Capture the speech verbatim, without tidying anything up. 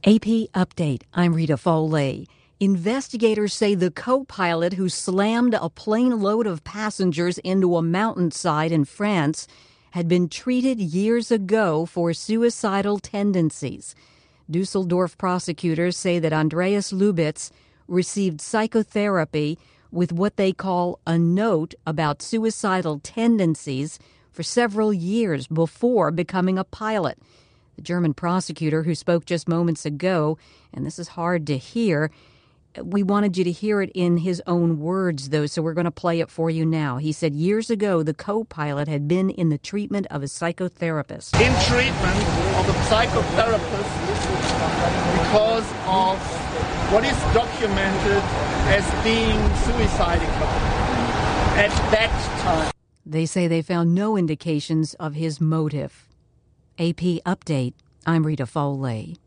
A P Update. I'm Rita Foley. Investigators say the co-pilot who slammed a plane load of passengers into a mountainside in France had been treated years ago for suicidal tendencies. Dusseldorf prosecutors say that Andreas Lubitz received psychotherapy with what they call a note about suicidal tendencies for several years before becoming a pilot. The German prosecutor who spoke just moments ago, and this is hard to hear, we wanted you to hear it in his own words, though, so we're going to play it for you now. He said years ago the co-pilot had been in the treatment of a psychotherapist. In treatment of a psychotherapist because of what is documented as being suicidal at that time. They say they found no indications of his motive. A P Update. I'm Rita Foley.